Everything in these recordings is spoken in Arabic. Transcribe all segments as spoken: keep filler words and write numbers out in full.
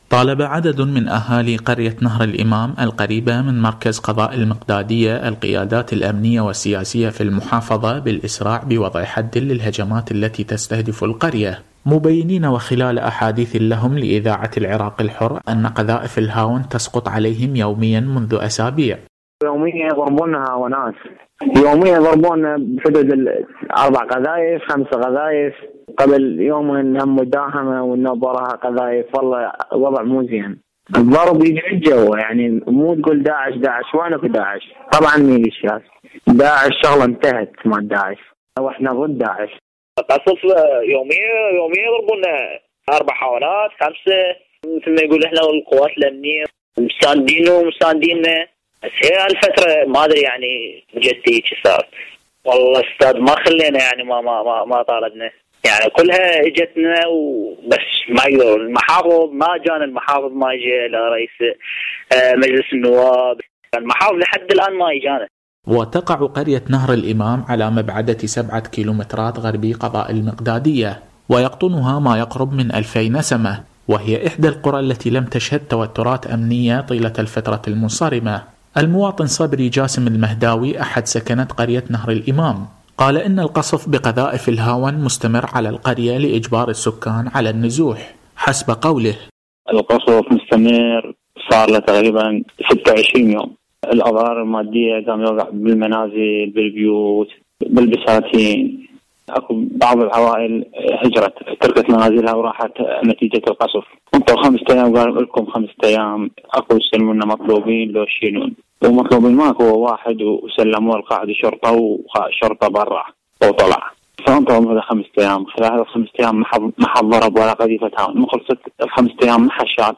طالب عدد من أهالي قرية نهر الإمام القريبة من مركز قضاء المقدادية القيادات الأمنية والسياسية في المحافظة بالإسراع بوضع حد للهجمات التي تستهدف القرية، مبينين وخلال أحاديث لهم لإذاعة العراق الحر أن قذائف الهاون تسقط عليهم يوميا منذ أسابيع. يوميا يضربونها وناس، يوميا يضربون بحدود الأربع قذائف خمس قذائف، قبل يومين هم مداهمة ونبرها قذائف. والله وضع مو زين، الضرب يجي الجو، يعني مو تقول داعش داعش وينك داعش؟ طبعا ميليشيات داعش شغله انتهت مع داعش، واحنا ضد داعش. قصف يوميا يوميا يضربونا اربع حوالات خمسه، مثل ما يقول احنا والقوات الامنيه مستاندين ومستانديننا. بس هي الفتره ما ادري يعني جدي ايش صار. والله استاذ ما خلينا يعني ما ما ما, ما طالبنا، يعني كلها اجتنا وبس ما يقدروا. المحافظ ما جانا، المحافظ ما جاء، لا رئيس مجلس النواب، المحافظ لحد الان ما اجانا. وتقع قرية نهر الإمام على مبعدة سبعة كيلومترات غربي قضاء المقدادية، ويقطنها ما يقرب من ألفي نسمة، وهي إحدى القرى التي لم تشهد توترات أمنية طيلة الفترة المنصرمة. المواطن صبري جاسم المهداوي أحد سكنة قرية نهر الإمام قال إن القصف بقذائف الهاون مستمر على القرية لإجبار السكان على النزوح. حسب قوله القصف مستمر صار له تقريبا ستة وعشرين يوم. الأضرار المادية قام يوقع بالمنازل بالبيوت بالبساتين. أكو بعض العوائل هجرت تركت منازلها وراحت نتيجة القصف. انتوا خمسة أيام قالوا لكم خمسة أيام. أكو يسلمونا مطلوبين لو يشيلون، ومطلوبين ماكو واحد وسلموه القائد الشرطة وشرطة برا وطلع. فانتوا هذا خمسة أيام، خلال هذا خمسة أيام ما حد ضرب ولا قذيفة هاون، ما خلصت الخمسة أيام ما حد شاد،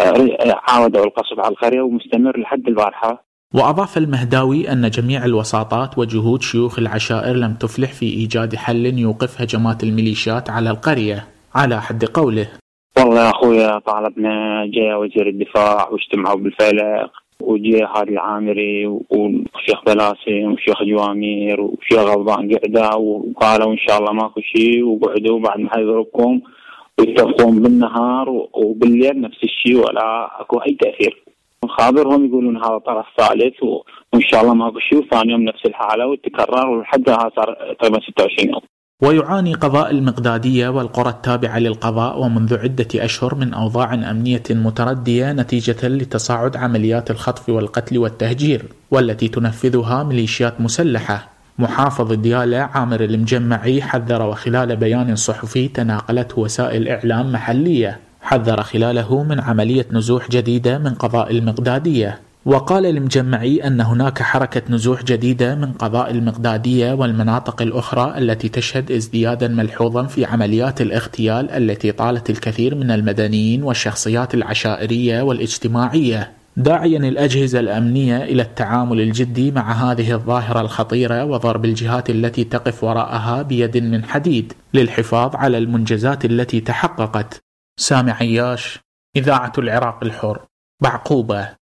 فعاودوا القصف على القرية ومستمر لحد البارحة. وأضاف المهداوي أن جميع الوساطات وجهود شيوخ العشائر لم تفلح في إيجاد حل يوقف هجمات الميليشيات على القرية. على حد قوله والله يا أخويا طالبنا، جاء وزير الدفاع واجتمعوا بالفلق، وجاء هادي العامري وشيخ بلاسم وشيخ جوامير وشيخ غضبان قعدوا وقالوا إن شاء الله ماكو شيء، وقعدوا بعد ما يضربكم ويتفقون بالنهار وبالليل نفس الشيء ولا أكو أي تأثير. خابرهم يقولون هذا طرف ثالث وإن شاء الله ماكو شيء، وثاني يوم نفس الحالة وتكرر ولحد هذا صار تقريبا ستة وعشرين يوم. ويعاني قضاء المقدادية والقرى التابعة للقضاء ومنذ عدة أشهر من أوضاع أمنية متردية نتيجة لتصاعد عمليات الخطف والقتل والتهجير، والتي تنفذها ميليشيات مسلحة. محافظ ديالى عامر المجمعي حذر، وخلال بيان صحفي تناقلته وسائل إعلام محلية حذر خلاله من عملية نزوح جديدة من قضاء المقدادية. وقال المجمعي أن هناك حركة نزوح جديدة من قضاء المقدادية والمناطق الأخرى التي تشهد ازديادا ملحوظا في عمليات الاغتيال التي طالت الكثير من المدنيين والشخصيات العشائرية والاجتماعية، داعيا الأجهزة الأمنية إلى التعامل الجدي مع هذه الظاهرة الخطيرة وضرب الجهات التي تقف وراءها بيد من حديد للحفاظ على المنجزات التي تحققت. سامي عياش، إذاعة العراق الحر، بعقوبة.